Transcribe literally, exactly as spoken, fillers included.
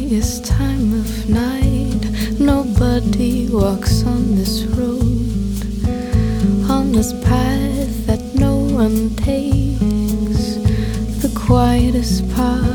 loneliest time of night. Nobody walks on this road, on this path that no one takes, the quietest part